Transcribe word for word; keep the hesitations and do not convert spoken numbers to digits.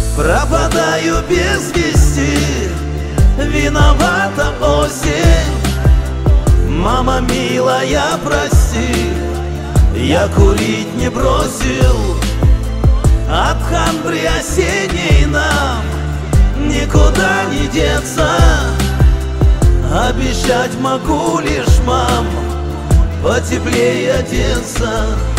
пропадаю без вести, виновата осень. Мама милая, прости, я курить не бросил. От хандры осенней нам никуда не деться. Обещать могу лишь, мам, потеплее одеться.